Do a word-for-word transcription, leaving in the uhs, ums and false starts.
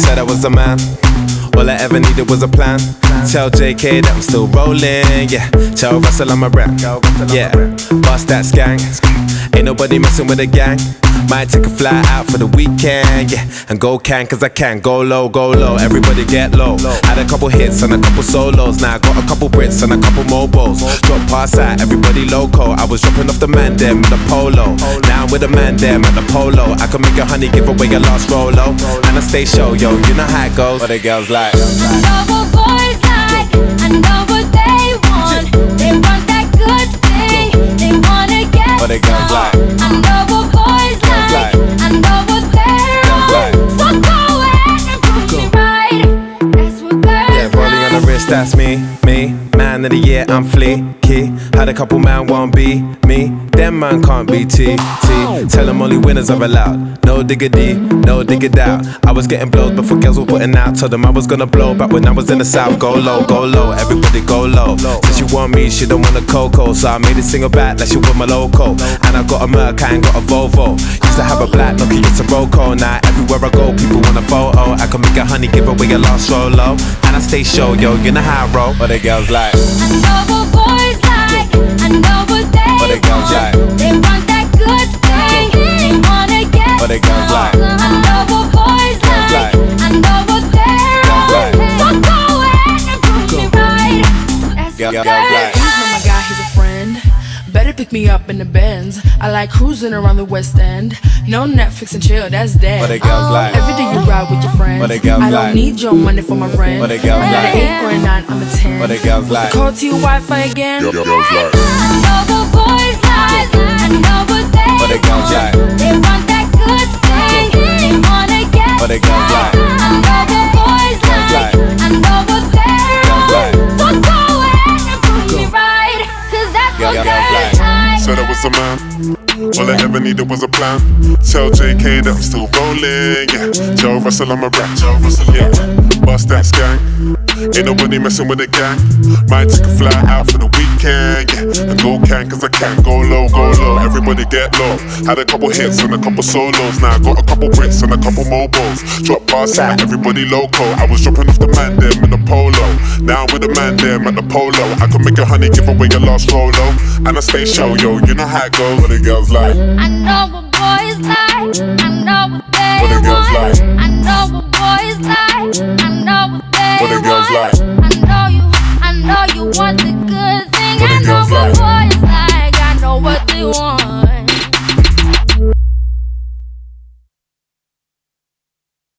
said I was a man. All I ever needed was a plan. Tell J K that I'm still rolling, yeah. Tell Russell I'm a rap, yeah. Bust that skank. Ain't nobody messing with a gang. Might take a fly out for the weekend, yeah. And go can, cause I can. Go low, go low, everybody get low. Had a couple hits and a couple solos. Now I got a couple Brits and a couple mobiles. Drop pass out, everybody loco. I was dropping off the man them with the polo. Now I'm with the man them at the polo. I can make a honey give away a lost Rolo. And I stay show, yo, you know how it goes. What the girls like? I know what boys like, I know what they want. They want that good thing, they wanna get What the girls like? I know what boys like, I know what they're on. So go ahead and prove me right. That's what girls Yeah, rolling on the wrist, that's me, me. Man of the year, I'm fleeky. Had a couple man won't be me. Them man can't be T, T. Tell them only winners are allowed. No diggity, no digger doubt. I was getting blows before girls were putting out. Told them I was gonna blow back when I was in the south. Go low, go low, everybody go low. Said she want me, she don't want a cocoa. So I made it single back like she want my loco. And I got a Merc, I ain't got a Volvo. Used to have a black Nokia, it's a Roco. Now everywhere I go, people want a photo. I can make a honey, give away a lost Rolo. And I stay show, yo, you know how I roll. What the girls like? I know what boys like, I know what they What the girls like? want. They want that good thing, they wanna get What the girls like? I know what boys like, I know what they're on. So go ahead and prove me right. That's what Girls girls like. He's not my guy, he's a friend. Better pick me up in the Benz. I like cruising around the West End. No Netflix and chill, that's dead. What the girls like? Every day you ride with your friends. What the girls I don't like? need your money for my rent. What the girls I'm not like? an eight or a nine, I'm a ten. What the girls like? Call to your Wi-Fi again. Yo, yo, girls like. I know what boys like, I know what they What the girls like? They want that good thing, they wanna get What the girls like? I know what boys like, I know what they're like? on. So go ahead and prove me right, cause that's what Girls girls like. like. Said I was a man. All I ever needed was a plan. Tell J K that I'm still rolling, yeah. Tell Russell I'm a rap, yeah. Bust that skank. Ain't nobody messing with a gang. Might take a fly out for the weekend, yeah. And go can, cause I can. Go low, go low, everybody get low. Had a couple hits and a couple solos. Now I got a couple Brits and a couple mobiles. Drop pass out, everybody loco. I was dropping off the man them in the polo. Now I'm with the man them at the polo. I can make a honey, give away a lost Rolo. And I stay show, yo, you know how it goes. What the girls like? I know what boys like, I know what they What the girls want. like? I know what boys like, I know what they What the girls want. like? I know you, I know you want the